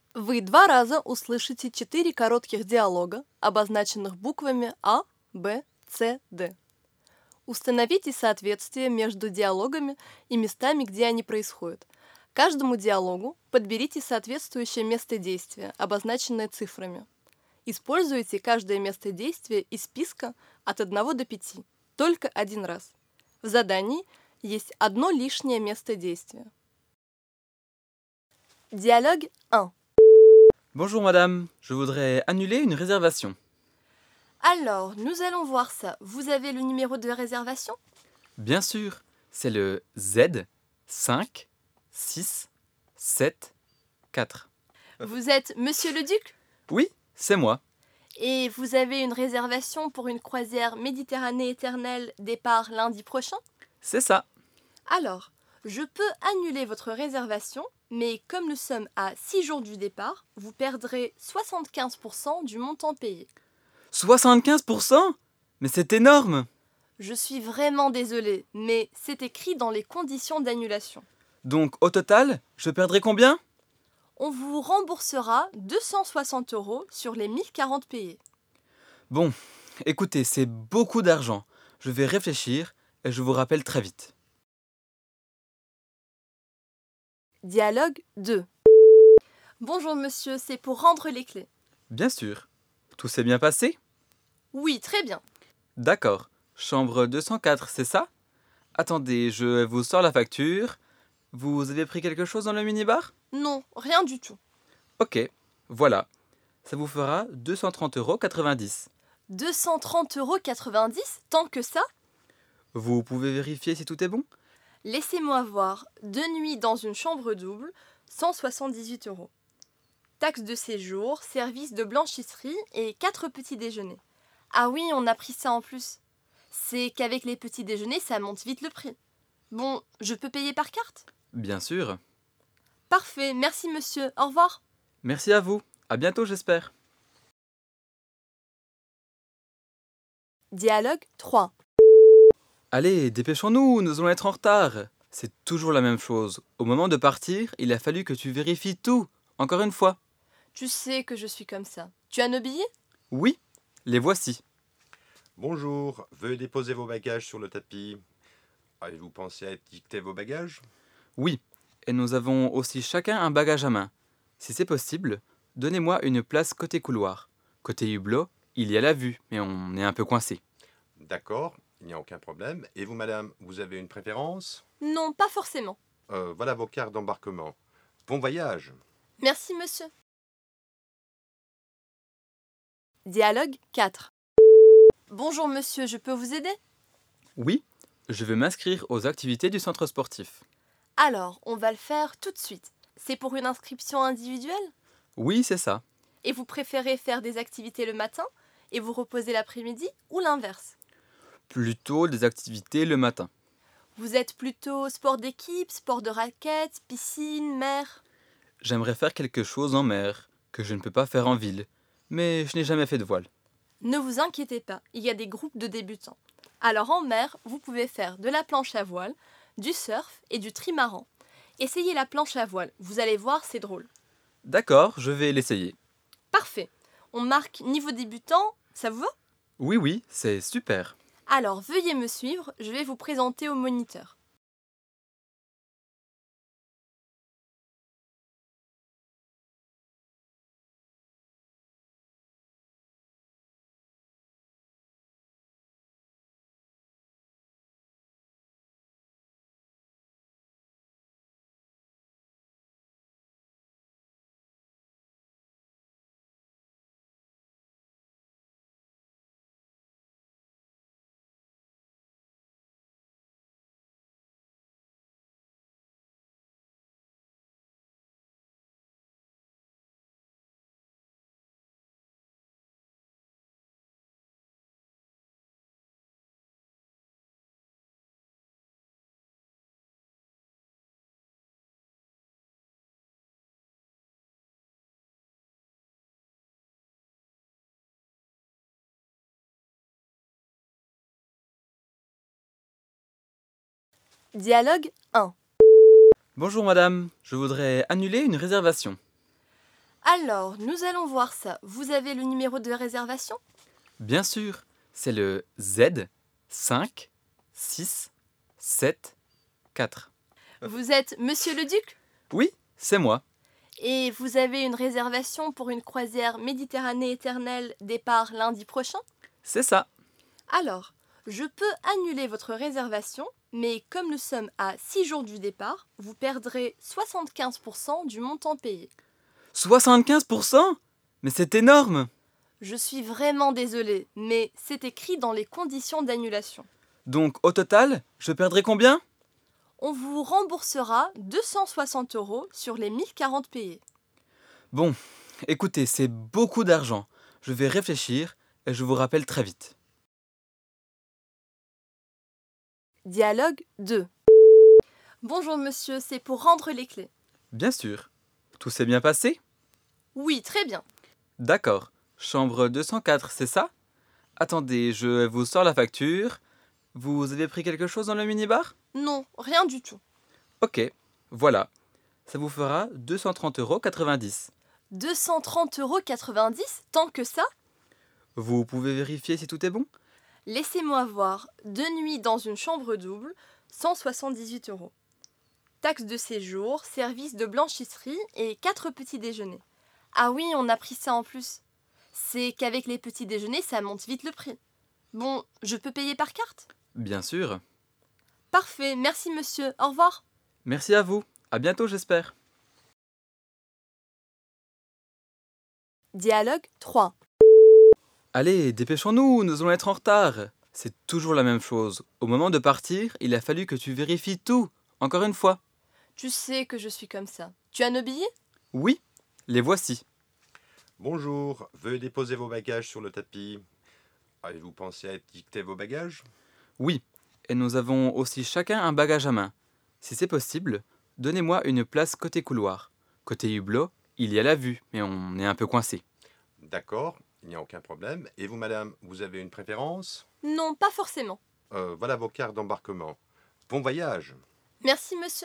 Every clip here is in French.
Вы 2 раза услышите 4 коротких диалога, обозначенных буквами А, Б, С, Д. Установите соответствие между диалогами и местами, где они происходят. Каждому диалогу подберите соответствующее место действия, обозначенное цифрами. Используйте каждое место действия из списка от 1 до 5, только 1 раз. В задании есть одно лишнее место действия. Диalogue 1. Bonjour madame, je voudrais annuler une réservation. Alors, nous allons voir ça. Vous avez le numéro de réservation? Bien sûr, c'est le Z 5 6 7 4. Vous êtes Monsieur le Duc? Oui, c'est moi. Et vous avez une réservation pour une croisière Méditerranée éternelle départ lundi prochain? C'est ça. Alors, je peux annuler votre réservation, mais comme nous sommes à 6 jours du départ, vous perdrez 75% du montant payé. 75%? Mais c'est énorme! Je suis vraiment désolée, mais c'est écrit dans les conditions d'annulation. Donc au total, je perdrai combien? On vous remboursera 260 € sur les 1040 payés. Bon, écoutez, c'est beaucoup d'argent. Je vais réfléchir et je vous rappelle très vite. Dialogue 2. Bonjour monsieur, c'est pour rendre les clés. Bien sûr. Tout s'est bien passé? Oui, très bien. D'accord. Chambre 204, c'est ça? Attendez, je vous sors la facture. Vous avez pris quelque chose dans le minibar? Non, rien du tout. Ok, voilà. Ça vous fera 230,90 €. 230,90 €, tant que ça? Vous pouvez vérifier si tout est bon? Laissez-moi voir. 2 nuits dans une chambre double, 178 €. Taxe de séjour, service de blanchisserie et 4 petits déjeuners. Ah oui, on a pris ça en plus. C'est qu'avec les petits déjeuners, ça monte vite le prix. Bon, je peux payer par carte? Bien sûr. Parfait, merci monsieur, au revoir. Merci à vous. À bientôt, j'espère. Dialogue 3. Allez, dépêchons-nous, nous allons être en retard. C'est toujours la même chose. Au moment de partir, il a fallu que tu vérifies tout. Encore une fois. Tu sais que je suis comme ça. Tu as nos billets? Oui, les voici. Bonjour, veuillez déposer vos bagages sur le tapis. Avez-vous pensé à étiqueter vos bagages? Oui, et nous avons aussi chacun un bagage à main. Si c'est possible, donnez-moi une place côté couloir. Côté hublot, il y a la vue, mais on est un peu coincé. D'accord, il n'y a aucun problème. Et vous, madame, vous avez une préférence? Non, pas forcément. Voilà vos cartes d'embarquement. Bon voyage. Merci monsieur. Dialogue 4. Bonjour monsieur, je peux vous aider? Oui, je veux m'inscrire aux activités du centre sportif. Alors, on va le faire tout de suite. C'est pour une inscription individuelle? Oui, c'est ça. Et vous préférez faire des activités le matin et vous reposer l'après-midi ou l'inverse? Plutôt des activités le matin. Vous êtes plutôt sport d'équipe, sport de raquette, piscine, mer? J'aimerais faire quelque chose en mer, que je ne peux pas faire en ville, mais je n'ai jamais fait de voile. Ne vous inquiétez pas, il y a des groupes de débutants. Alors en mer, vous pouvez faire de la planche à voile, du surf et du trimaran. Essayez la planche à voile, vous allez voir, c'est drôle. D'accord, je vais l'essayer. Parfait. On marque niveau débutant, ça vous va? Oui, oui, c'est super. Alors veuillez me suivre, je vais vous présenter au moniteur. Dialogue 1. Bonjour madame, je voudrais annuler une réservation. Alors, nous allons voir ça. Vous avez le numéro de réservation? Bien sûr, c'est le Z 5 6 7 4. Vous êtes Monsieur le Duc? Oui, c'est moi. Et vous avez une réservation pour une croisière Méditerranée éternelle départ lundi prochain? C'est ça. Alors, je peux annuler votre réservation, mais comme nous sommes à 6 jours du départ, vous perdrez 75% du montant payé. 75%? Mais c'est énorme! Je suis vraiment désolée, mais c'est écrit dans les conditions d'annulation. Donc au total, je perdrai combien? On vous remboursera 260 € sur les 1040 payés. Bon, écoutez, c'est beaucoup d'argent. Je vais réfléchir et je vous rappelle très vite. Dialogue 2. Bonjour monsieur, c'est pour rendre les clés. Bien sûr. Tout s'est bien passé? Oui, très bien. D'accord. Chambre 204, c'est ça? Attendez, je vous sors la facture. Vous avez pris quelque chose dans le minibar? Non, rien du tout. Ok, voilà. Ça vous fera 230,90 €. 230,90 €, tant que ça? Vous pouvez vérifier si tout est bon? Laissez-moi voir. 2 nuits dans une chambre double, 178 €. Taxe de séjour, service de blanchisserie et 4 petits déjeuners. Ah oui, on a pris ça en plus. C'est qu'avec les petits déjeuners, ça monte vite le prix. Bon, je peux payer par carte? Bien sûr. Parfait, merci monsieur, au revoir. Merci à vous. À bientôt, j'espère. Dialogue 3. Allez, dépêchons-nous, nous allons être en retard. C'est toujours la même chose. Au moment de partir, il a fallu que tu vérifies tout. Encore une fois. Tu sais que je suis comme ça. Tu as nos billets? Oui, les voici. Bonjour, veuillez déposer vos bagages sur le tapis. Avez-vous pensé à étiqueter vos bagages? Oui, et nous avons aussi chacun un bagage à main. Si c'est possible, donnez-moi une place côté couloir. Côté hublot, il y a la vue, mais on est un peu coincé. D'accord, il n'y a aucun problème. Et vous, madame, vous avez une préférence? Non, pas forcément. Voilà vos cartes d'embarquement. Bon voyage. Merci monsieur.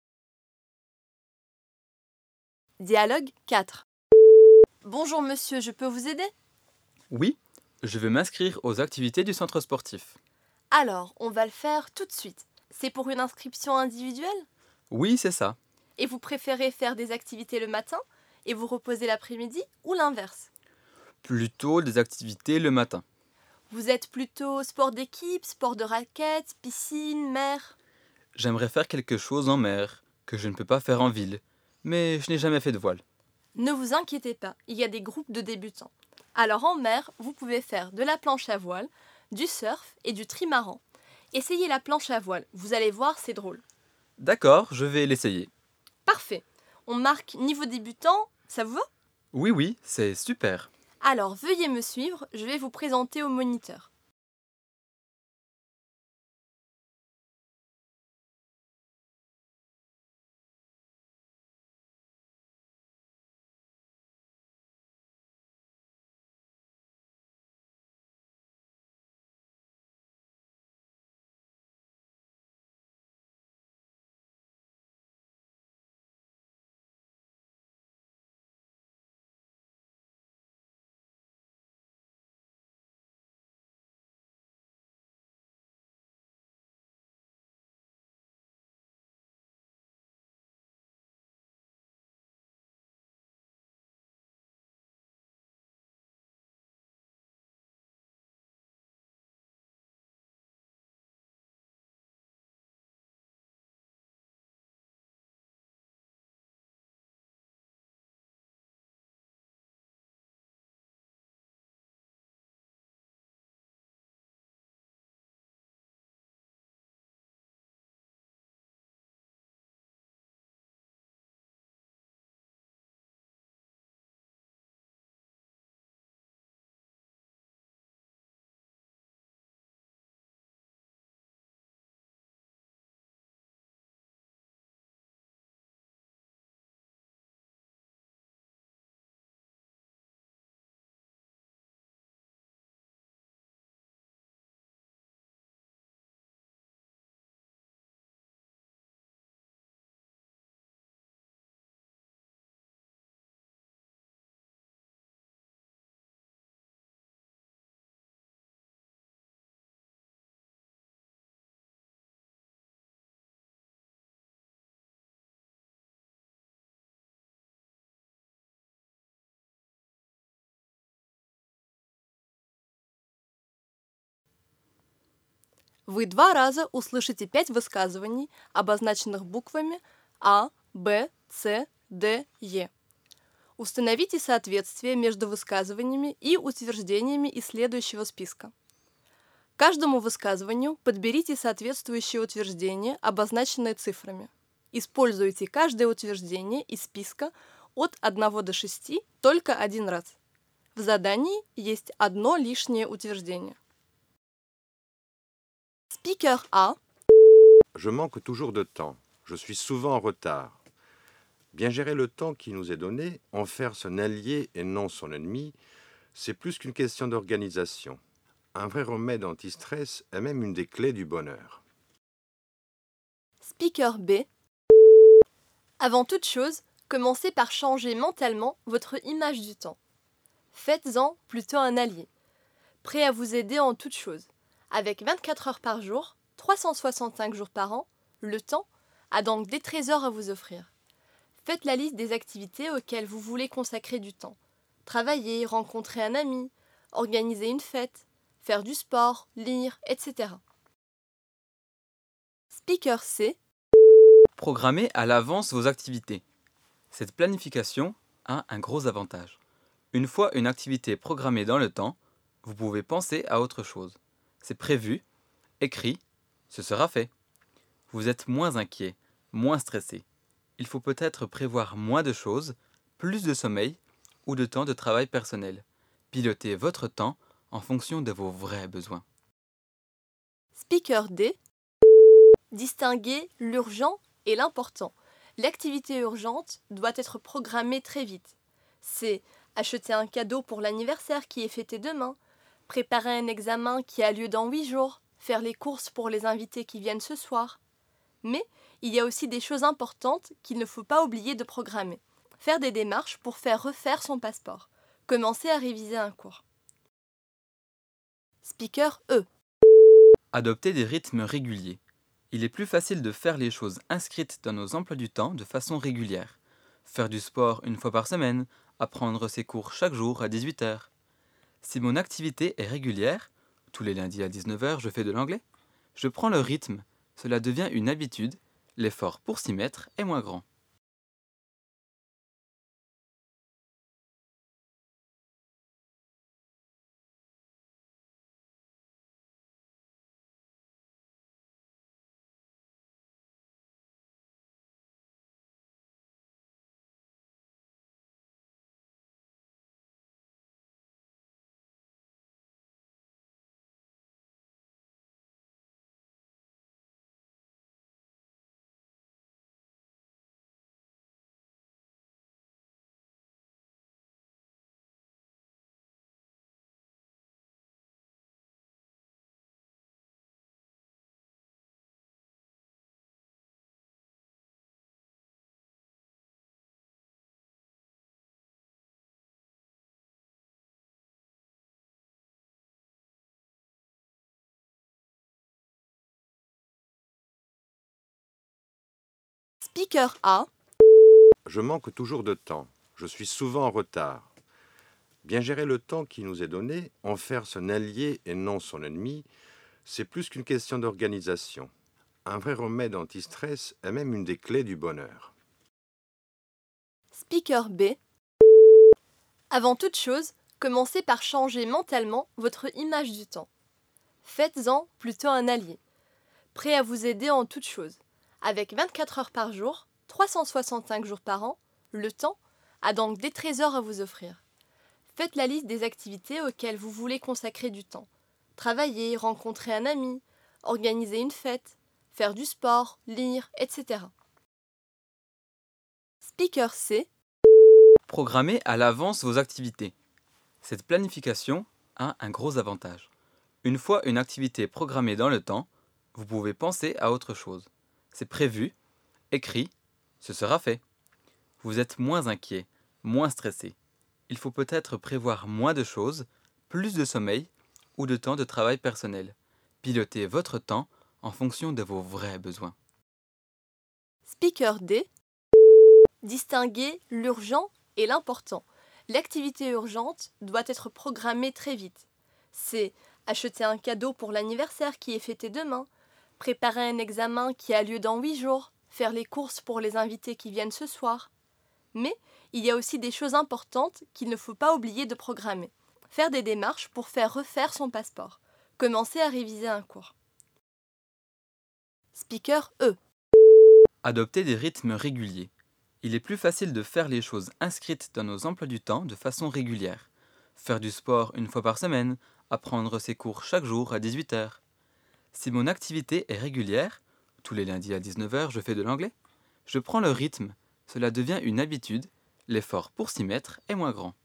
Dialogue 4. Bonjour monsieur, je peux vous aider? Oui, je veux m'inscrire aux activités du centre sportif. Alors, on va le faire tout de suite. C'est pour une inscription individuelle? Oui, c'est ça. Et vous préférez faire des activités le matin et vous reposer l'après-midi ou l'inverse? Plutôt des activités le matin. Vous êtes plutôt sport d'équipe, sport de raquette, piscine, mer? J'aimerais faire quelque chose en mer, que je ne peux pas faire en ville, mais je n'ai jamais fait de voile. Ne vous inquiétez pas, il y a des groupes de débutants. Alors en mer, vous pouvez faire de la planche à voile, du surf et du trimaran. Essayez la planche à voile, vous allez voir, c'est drôle. D'accord, je vais l'essayer. Parfait. On marque niveau débutant, ça vous va? Oui, oui, c'est super. Alors veuillez me suivre, je vais vous présenter au moniteur. Вы 2 раза услышите 5 высказываний, обозначенных буквами А, Б, С, Д, Е. Установите соответствие между высказываниями и утверждениями из следующего списка. Каждому высказыванию подберите соответствующее утверждение, обозначенное цифрами. Используйте каждое утверждение из списка от 1 до 6 только 1 раз. В задании есть одно лишнее утверждение. Speaker A. Je manque toujours de temps. Je suis souvent en retard. Bien gérer le temps qui nous est donné, en faire son allié et non son ennemi, c'est plus qu'une question d'organisation. Un vrai remède anti-stress est même une des clés du bonheur. Speaker B. Avant toute chose, commencez par changer mentalement votre image du temps. Faites-en plutôt un allié, prêt à vous aider en toute chose. Avec 24 heures par jour, 365 jours par an, le temps a donc des trésors à vous offrir. Faites la liste des activités auxquelles vous voulez consacrer du temps. Travailler, rencontrer un ami, organiser une fête, faire du sport, lire, etc. Speaker C. Programmez à l'avance vos activités. Cette planification a un gros avantage. Une fois une activité programmée dans le temps, vous pouvez penser à autre chose. C'est prévu, écrit, ce sera fait. Vous êtes moins inquiet, moins stressé. Il faut peut-être prévoir moins de choses, plus de sommeil ou de temps de travail personnel. Pilotez votre temps en fonction de vos vrais besoins. Speaker D. Distinguez l'urgent et l'important. L'activité urgente doit être programmée très vite. C'est acheter un cadeau pour l'anniversaire qui est fêté demain, préparer un examen qui a lieu dans 8 jours, faire les courses pour les invités qui viennent ce soir. Mais il y a aussi des choses importantes qu'il ne faut pas oublier de programmer. Faire des démarches pour faire refaire son passeport. Commencer à réviser un cours. Speaker E. Adoptez des rythmes réguliers. Il est plus facile de faire les choses inscrites dans nos emplois du temps de façon régulière. Faire du sport une fois par semaine, apprendre ses cours chaque jour à 18h. Si mon activité est régulière, tous les lundis à 19h je fais de l'anglais, je prends le rythme, cela devient une habitude, l'effort pour s'y mettre est moins grand. Speaker A. Je manque toujours de temps. Je suis souvent en retard. Bien gérer le temps qui nous est donné, en faire son allié et non son ennemi, c'est plus qu'une question d'organisation. Un vrai remède anti-stress est même une des clés du bonheur. Speaker B. Avant toute chose, commencez par changer mentalement votre image du temps. Faites-en plutôt un allié, prêt à vous aider en toute chose. Avec 24 heures par jour, 365 jours par an, le temps a donc des trésors à vous offrir. Faites la liste des activités auxquelles vous voulez consacrer du temps. Travailler, rencontrer un ami, organiser une fête, faire du sport, lire, etc. Speaker C. Programmez à l'avance vos activités. Cette planification a un gros avantage. Une fois une activité programmée dans le temps, vous pouvez penser à autre chose. C'est prévu, écrit, ce sera fait. Vous êtes moins inquiet, moins stressé. Il faut peut-être prévoir moins de choses, plus de sommeil ou de temps de travail personnel. Pilotez votre temps en fonction de vos vrais besoins. Speaker D. Distinguez l'urgent et l'important. L'activité urgente doit être programmée très vite. C'est acheter un cadeau pour l'anniversaire qui est fêté demain, préparer un examen qui a lieu dans 8 jours, faire les courses pour les invités qui viennent ce soir. Mais il y a aussi des choses importantes qu'il ne faut pas oublier de programmer. Faire des démarches pour faire refaire son passeport. Commencer à réviser un cours. Speaker E. Adopter des rythmes réguliers. Il est plus facile de faire les choses inscrites dans nos emplois du temps de façon régulière. Faire du sport une fois par semaine, apprendre ses cours chaque jour à 18h. Si mon activité est régulière, tous les lundis à 19h je fais de l'anglais, je prends le rythme, cela devient une habitude, l'effort pour s'y mettre est moins grand.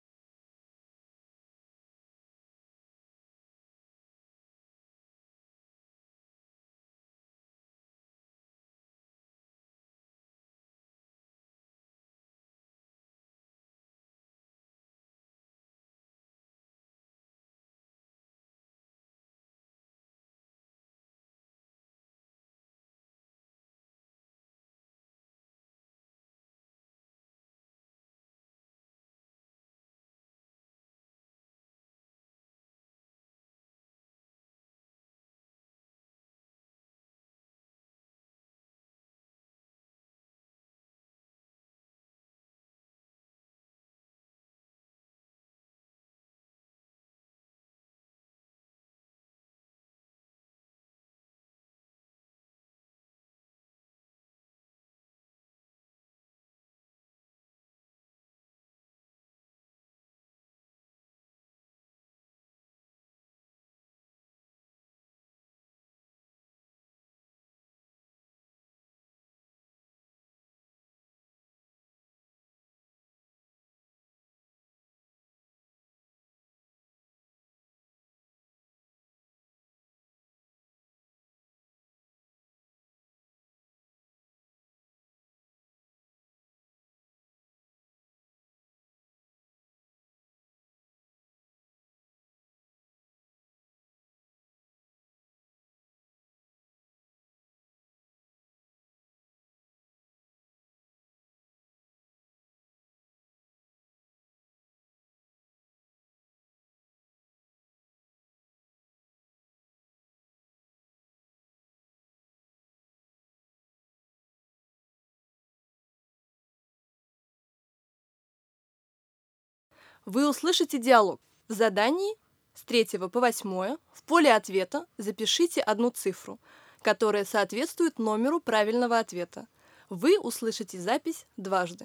Вы услышите диалог. В задании с 3 по 8 в поле ответа запишите одну цифру, которая соответствует номеру правильного ответа. Вы услышите запись дважды.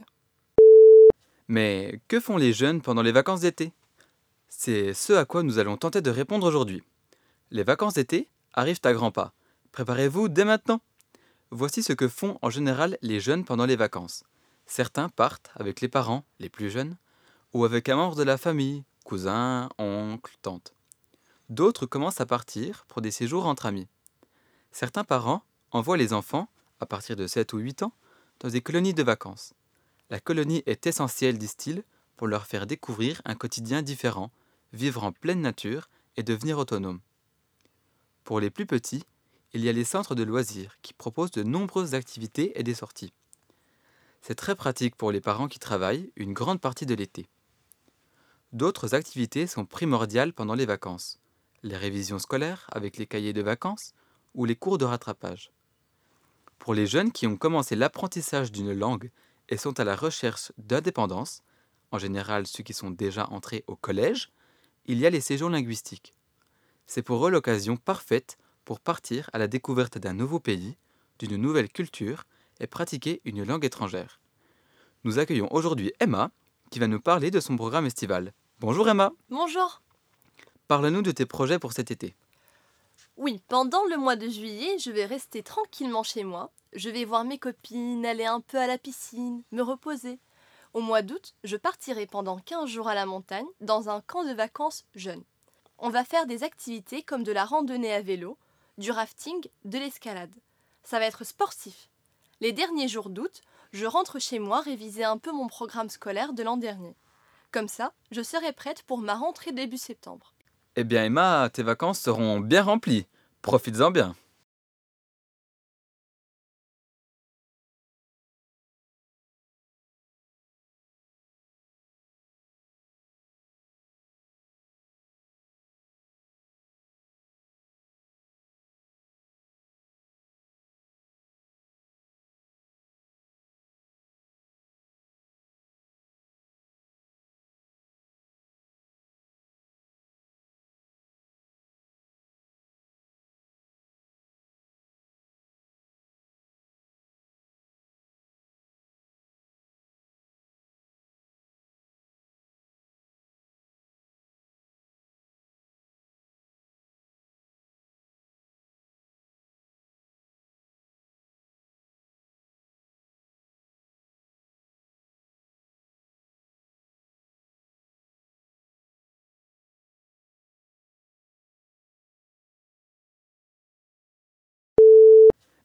Mais que font les jeunes pendant les vacances d'été? C'est ce à quoi nous allons tenter de répondre aujourd'hui. Les vacances d'été arrivent à grands pas. Préparez-vous dès maintenant. Voici ce que font en général les jeunes pendant les vacances. Certains partent avec les parents, les plus jeunes, ou avec un membre de la famille, cousin, oncle, tante. D'autres commencent à partir pour des séjours entre amis. Certains parents envoient les enfants, à partir de 7 ou 8 ans, dans des colonies de vacances. La colonie est essentielle, disent-ils, pour leur faire découvrir un quotidien différent, vivre en pleine nature et devenir autonome. Pour les plus petits, il y a les centres de loisirs qui proposent de nombreuses activités et des sorties. C'est très pratique pour les parents qui travaillent une grande partie de l'été. D'autres activités sont primordiales pendant les vacances. Les révisions scolaires avec les cahiers de vacances ou les cours de rattrapage. Pour les jeunes qui ont commencé l'apprentissage d'une langue et sont à la recherche d'indépendance, en général ceux qui sont déjà entrés au collège, il y a les séjours linguistiques. C'est pour eux l'occasion parfaite pour partir à la découverte d'un nouveau pays, d'une nouvelle culture et pratiquer une langue étrangère. Nous accueillons aujourd'hui Emma, qui va nous parler de son programme estival. Bonjour Emma, Bonjour. parle-nous de tes projets pour cet été. Oui, pendant le mois de juillet, je vais rester tranquillement chez moi. Je vais voir mes copines, aller un peu à la piscine, me reposer. Au mois d'août, je partirai pendant 15 jours à la montagne, dans un camp de vacances jeunes. On va faire des activités comme de la randonnée à vélo, du rafting, de l'escalade. Ça va être sportif. Les derniers jours d'août, je rentre chez moi réviser un peu mon programme scolaire de l'an dernier. Comme ça, je serai prête pour ma rentrée début septembre. Eh bien Emma, tes vacances seront bien remplies. Profites-en bien.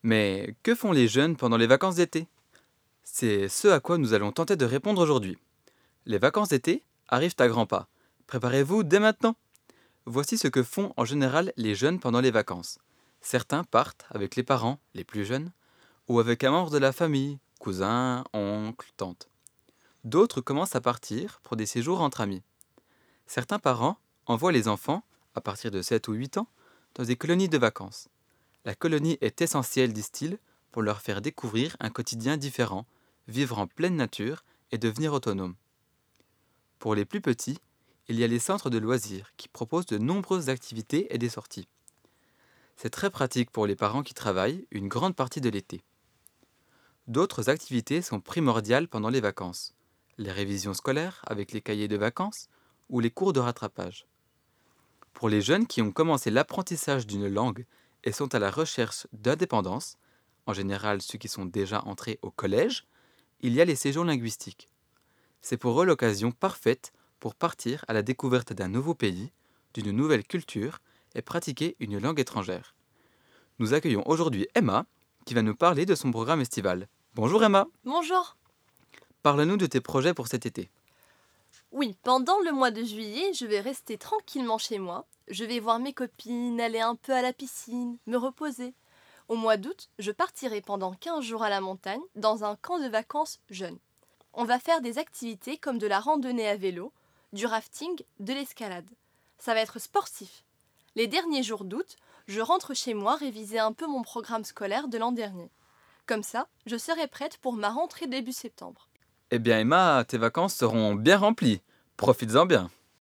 Mais que font les jeunes pendant les vacances d'été? C'est ce à quoi nous allons tenter de répondre aujourd'hui. Les vacances d'été arrivent à grands pas. Préparez-vous dès maintenant. Voici ce que font en général les jeunes pendant les vacances. Certains partent avec les parents, les plus jeunes, ou avec un membre de la famille, cousin, oncle, tante. D'autres commencent à partir pour des séjours entre amis. Certains parents envoient les enfants, à partir de 7 ou 8 ans, dans des colonies de vacances. La colonie est essentielle, disent-ils, pour leur faire découvrir un quotidien différent, vivre en pleine nature et devenir autonome. Pour les plus petits, il y a les centres de loisirs qui proposent de nombreuses activités et des sorties. C'est très pratique pour les parents qui travaillent une grande partie de l'été. D'autres activités sont primordiales pendant les vacances. Les révisions scolaires avec les cahiers de vacances ou les cours de rattrapage. Pour les jeunes qui ont commencé l'apprentissage d'une langue et sont à la recherche d'indépendance, en général ceux qui sont déjà entrés au collège, il y a les séjours linguistiques. C'est pour eux l'occasion parfaite pour partir à la découverte d'un nouveau pays, d'une nouvelle culture et pratiquer une langue étrangère. Nous accueillons aujourd'hui Emma, qui va nous parler de son programme estival. Bonjour Emma. Bonjour. Parle-nous de tes projets pour cet été. Oui, pendant le mois de juillet, je vais rester tranquillement chez moi. Je vais voir mes copines, aller un peu à la piscine, me reposer. Au mois d'août, je partirai pendant 15 jours à la montagne, dans un camp de vacances jeunes. On va faire des activités comme de la randonnée à vélo, du rafting, de l'escalade. Ça va être sportif. Les derniers jours d'août, je rentre chez moi réviser un peu mon programme scolaire de l'an dernier. Comme ça, je serai prête pour ma rentrée début septembre. Eh bien Emma, tes vacances seront bien remplies. Profites-en bien.